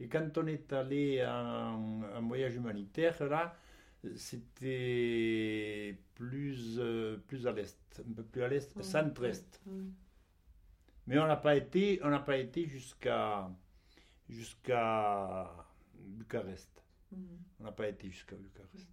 quand on est allé en voyage humanitaire, là, c'était plus à l'est, un peu plus à l'est, centre-est. Mais on n'a pas été jusqu'à Bucarest. On n'a pas été jusqu'à Bucarest.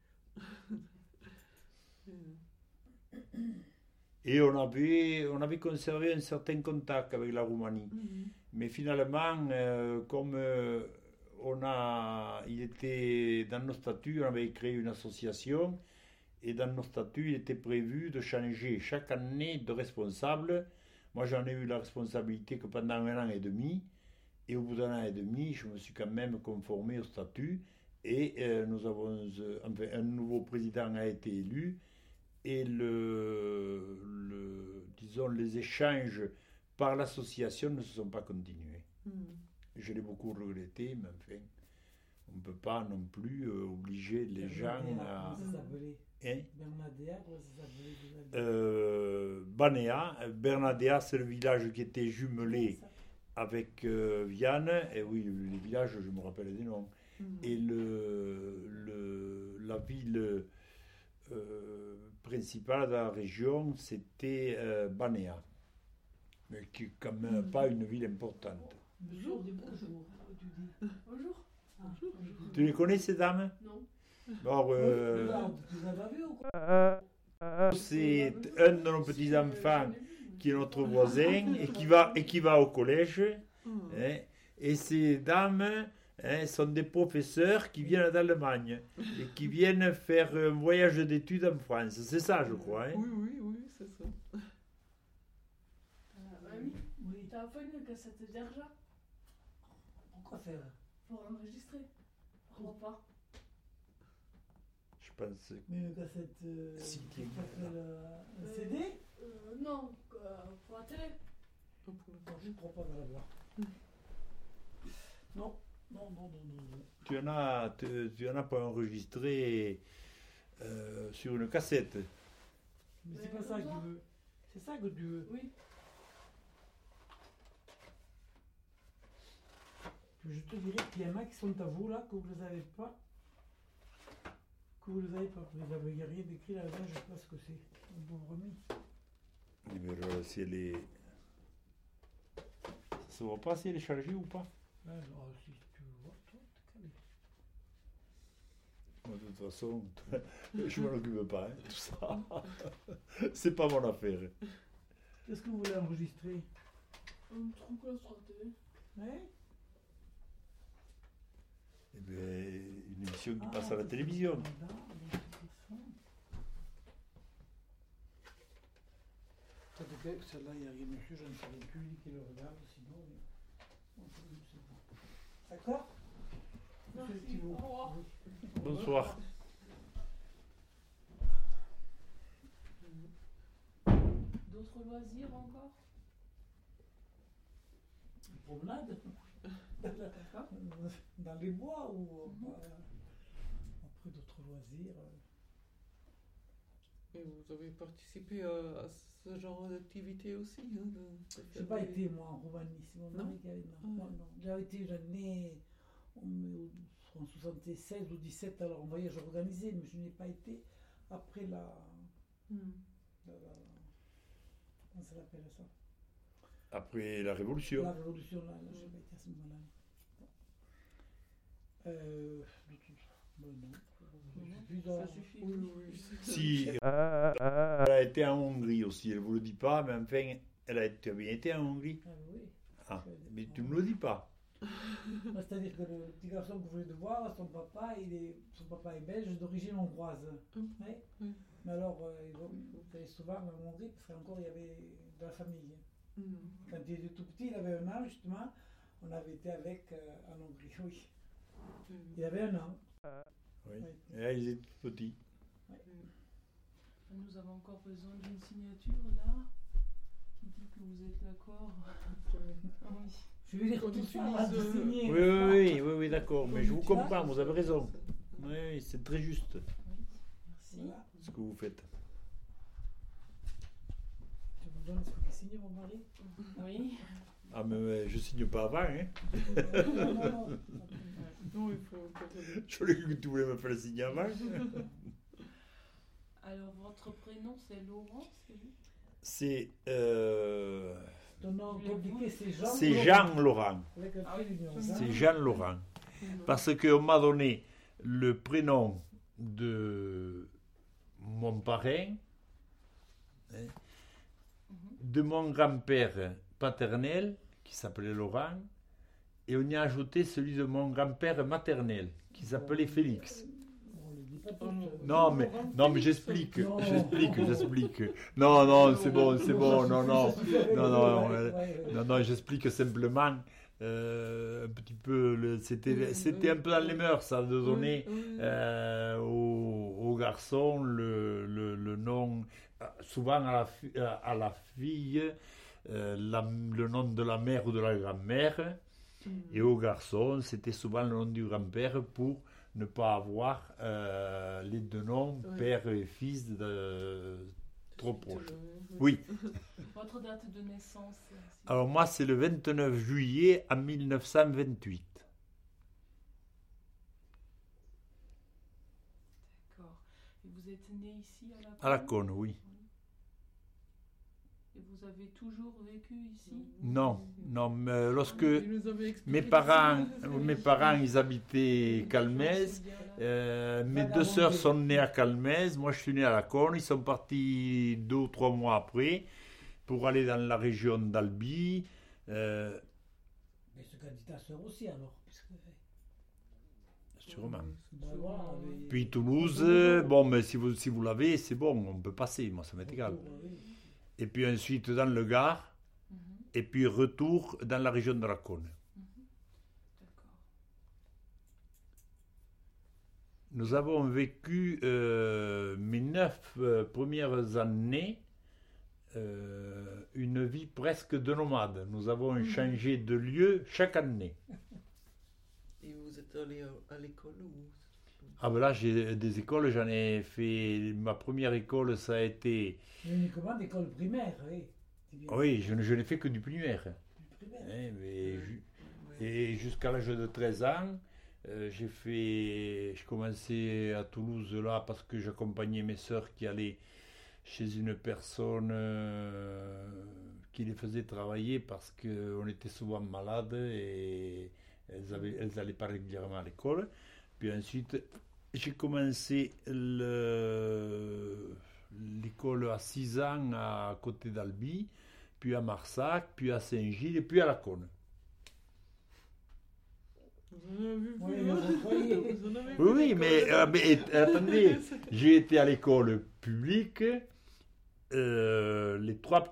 Et on avait conservé un certain contact avec la Roumanie. Mais finalement, comme il était dans nos statuts, on avait créé une association, et dans nos statuts, il était prévu de changer chaque année de responsable. Moi, j'en ai eu la responsabilité que pendant 1 an et demi, et au bout d'1 an et demi, je me suis quand même conformé au statut, et nous avons, enfin, un nouveau président a été élu, et disons, les échanges par l'association ne se sont pas continués. Je l'ai beaucoup regretté, mais enfin, on ne peut pas non plus obliger les gens à... Bernadea, c'est le village qui était jumelé avec Viane, et oui, les villages, je me rappelle des noms, et la ville principale de la région, c'était Banéa, mais qui n'est quand même pas une ville importante. Bonjour. Tu les connais, ces dames? Non. Alors, c'est un de nos petits-enfants qui est notre voisin et qui va au collège. Hein, et ces dames sont des professeurs qui viennent d'Allemagne et qui viennent faire un voyage d'études en France. C'est ça, je crois. Hein. Oui, c'est ça. Mamie, t'as pas une cassette d'argent? Pourquoi faire? Pour l'enregistrer. Je crois pas. Je pense. Mais une cassette. Si, tu un CD? Non, pour la télé. Non, je ne crois pas dans l'avoir. Non. Tu en as pas enregistré sur une cassette. Mais c'est pas ça que tu veux. C'est ça que tu veux. Oui. Je te dirais qu'il y en a qui sont à vous là, que vous ne les avez pas. Vous les avez rien d'écrit là-dedans, je ne sais pas ce que c'est. Un bon remis. Si elle est... Ça se voit pas si elle est chargée ou pas? Alors, si tu veux voir, toi, t'es calé. De toute façon, je ne m'en occupe pas, hein, tout ça. C'est pas mon affaire. Qu'est-ce que vous voulez enregistrer? Un truc là sur la télé. Ouais. Eh bien, une émission qui passe à la télévision. Celle-là, il n'y a rien dessus, je ne savais plus qui le regarde, sinon... D'accord? Merci, au revoir. Bonsoir. D'autres loisirs encore? Une promenade? Dans les bois ou après d'autres loisirs? Et vous avez participé à ce genre d'activité aussi, hein, Je n'ai pas été, moi, en Roumanie. C'est mon mari qui avait... Non. J'avais été l'année en 76 ou 17, alors en voyage organisé, mais je n'ai pas été après comment ça s'appelle ça? Après la Révolution. La Révolution, là, je n'ai pas été à ce moment-là. Non. Ça suffit. Oui. Si, elle a été en Hongrie aussi, elle ne vous le dit pas, mais enfin, tu as bien été en Hongrie. Ah oui. Ah, mais tu ne me le dis pas. C'est-à-dire que le petit garçon que vous venez de voir, son papa est belge d'origine hongroise. Ouais. Mais alors, il allait souvent en Hongrie parce qu'encore il y avait de la famille. Quand il était tout petit, il avait 1 an justement, on avait été avec en Hongrie, oui. Il avait 1 an. Oui. Et là, ils étaient tout petits. Nous avons encore besoin d'une signature là, qui dit que vous êtes d'accord. Oui. Je vais lire tout ça avant de signer. Oui, d'accord, mais je vous comprends, vous avez raison. Oui, c'est très juste. Oui, merci. Voilà. Ce que vous faites. Je vous donne ce qu'il signe, mon mari. Oui. Ah, mais je signe pas avant, hein. Non, il faut encore... Je l'ai cru que tu voulais me faire le signe avant. Alors, votre prénom, c'est Laurent, c'est lui? C'est Ton nom compliqué, c'est Jean. c'est Jean Laurent. Avec un trait d'union. C'est Jean Laurent. Parce qu'on m'a donné le prénom de mon parrain, hein, de mon grand-père paternel, qui s'appelait Laurent, et on y a ajouté celui de mon grand-père maternel, qui s'appelait Félix. On le dit pas tout seul. Non, mais j'explique. Non. J'explique. Non, c'est bon, non, j'explique simplement un petit peu. C'était un peu dans les mœurs, ça, de donner aux garçons le nom, souvent à la fille, le nom de la mère ou de la grand-mère, et aux garçons, c'était souvent le nom du grand-père pour ne pas avoir les deux noms, père et fils, trop proches. Oui. Votre date de naissance? Alors moi, c'est le 29 juillet en 1928. D'accord. Et vous êtes né ici à la Cône? À la Cône, oui. Et vous avez toujours vécu ici? Non, mais lorsque Il nous avait expliqué mes tout parents, ça. ils habitaient Calmès. Mes deux sœurs sont nées à Calmès. Moi, je suis né à la Cône. Ils sont partis 2 ou 3 mois après pour aller dans la région d'Albi. Mais ce qu'a dit ta sœur aussi, alors. Puisque... Sûrement. Ben voilà, mais- Puis Toulouse, bon, mais si vous l'avez, c'est bon, on peut passer. Moi, ça m'est égal. Oui. Et puis ensuite dans le Gard. Mhm. Et puis retour dans la région de la Cône. D'accord. Nous avons vécu mes 9 premières années une vie presque de nomade. Nous avons changé de lieu chaque année. Et vous êtes allé à l'école ou... Ah ben là, j'ai des écoles, j'en ai fait... Ma première école, ça a été... Mais uniquement d'école primaire, oui. Oui, je n'ai fait que du primaire. Du primaire. Hein, et jusqu'à l'âge de 13 ans, je commençais à Toulouse là parce que j'accompagnais mes sœurs qui allaient chez une personne qui les faisait travailler parce qu'on était souvent malades et elles n'allaient pas régulièrement à l'école. Puis ensuite, j'ai commencé l'école à 6 ans à côté d'Albi, puis à Marsac, puis à Saint-Gilles et puis à la Cône. Vous en avez vu, Oui, hein vous voyez. Vous en avez vu Oui, l'école. mais attendez, j'ai été à l'école publique, les 3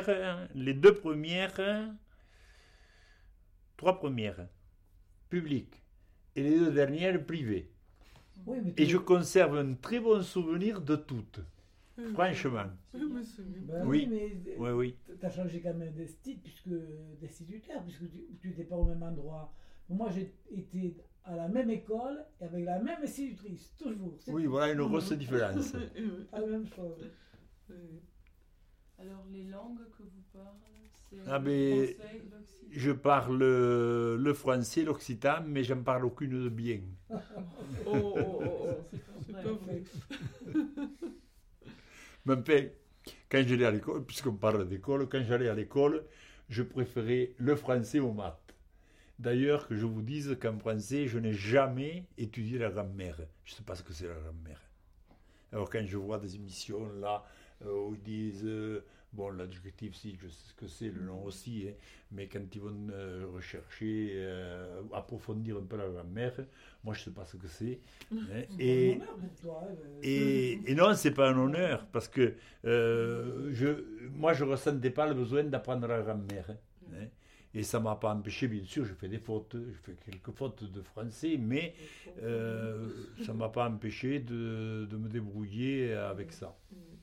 premières publiques et les 2 dernières privées. Oui, mais Et je conserve un très bon souvenir de toutes, Oui, franchement. oui, mais c'est bien. Ben Oui. oui, mais Oui. tu as changé quand même d'instituteur, puisque tu n'étais pas au même endroit. Moi, j'ai été à la même école et avec la même institutrice, toujours. C'est Oui, voilà une grosse différence. Oui. pas la même chose. Oui. Alors, les langues que vous parlez, c'est Ah, le mais français, l'occitan? je parle le français, l'occitan, mais j'en parle aucune de bien. Oh. C'est pas vrai. Mais enfin, quand j'allais à l'école, puisqu'on parle d'école, quand j'allais à l'école, je préférais le français aux maths. D'ailleurs, que je vous dise qu'en français, je n'ai jamais étudié la grammaire. Je ne sais pas ce que c'est la grammaire. Alors quand je vois des émissions là, où ils disent, bon, l'adjectif, si, je sais ce que c'est, le nom aussi, hein, mais quand ils vont rechercher, approfondir un peu la grammaire, moi je ne sais pas ce que c'est. Hein, C'est un honneur pour toi, hein, et non, c'est pas un honneur, parce que moi je ne ressentais pas le besoin d'apprendre la grammaire. Hein. Et ça ne m'a pas empêché, bien sûr, je fais des fautes, je fais quelques fautes de français, mais ça ne m'a pas empêché de me débrouiller avec ça.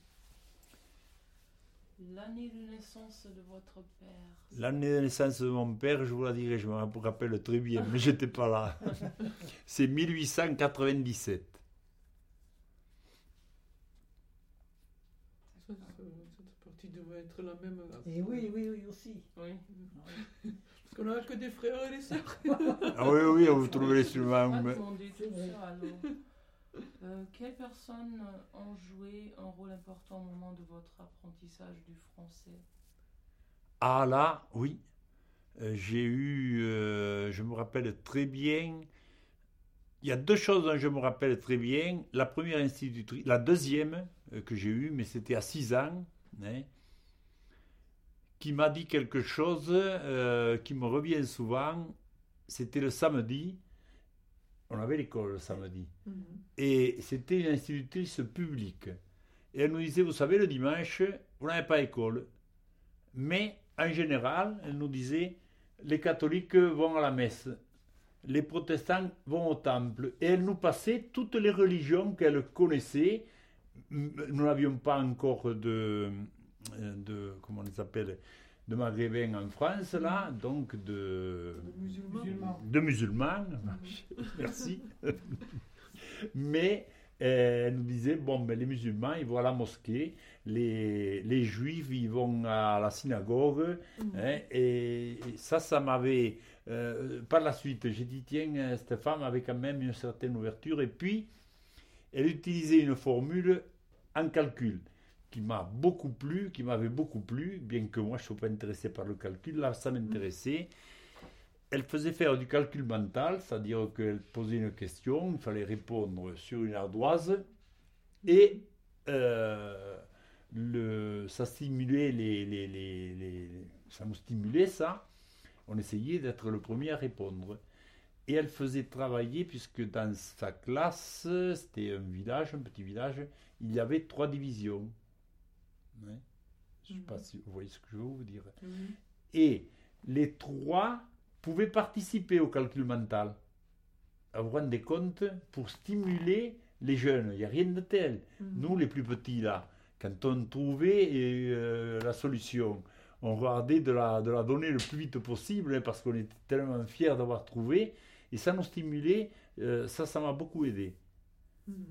L'année de naissance de votre père? L'année de naissance de mon père, je vous la dirai, je me rappelle très bien, mais je n'étais pas là. C'est 1897. Cette partie devait être être la même. Et oui, aussi. Oui. Parce qu'on n'a que des frères et des sœurs. Ah oui, vous trouvez les instruments. On va mais- demander tout ça alors. Quelles personnes ont joué un rôle important au moment de votre apprentissage du français? Ah là, oui. J'ai eu, je me rappelle très bien, il y a deux choses dont je me rappelle très bien. La première institutrice, la deuxième que j'ai eue, mais c'était à 6 ans, hein, qui m'a dit quelque chose qui me revient souvent. C'était le samedi. On avait l'école le samedi. Et c'était une institutrice publique. Et elle nous disait, vous savez, le dimanche, vous n'avez pas école. Mais, en général, elle nous disait, les catholiques vont à la messe. Les protestants vont au temple. Et elle nous passait toutes les religions qu'elle connaissait. Nous n'avions pas encore de comment on les appelle, de maghrébins en France, là, donc de musulmans. Merci. Mais elle nous disait, bon, ben, les musulmans, ils vont à la mosquée, les juifs, ils vont à la synagogue, hein, et ça m'avait, par la suite, j'ai dit, tiens, cette femme avait quand même une certaine ouverture, et puis, elle utilisait une formule en calcul, qui m'avait beaucoup plu, bien que moi, je ne sois pas intéressé par le calcul, là, ça m'intéressait. Elle faisait faire du calcul mental, c'est-à-dire qu'elle posait une question, il fallait répondre sur une ardoise, et ça stimulait ça nous stimulait ça. On essayait d'être le premier à répondre. Et elle faisait travailler, puisque dans sa classe, c'était un petit village, il y avait 3 divisions. Ouais. Je ne sais pas si vous voyez ce que je veux vous dire. Et les 3 pouvaient participer au calcul mental. Vous vous rendez compte, pour stimuler les jeunes, il n'y a rien de tel. Nous, les plus petits, là, quand on trouvait la solution, on regardait de la donner le plus vite possible, hein, parce qu'on était tellement fiers d'avoir trouvé, et ça nous stimulait, ça m'a beaucoup aidé.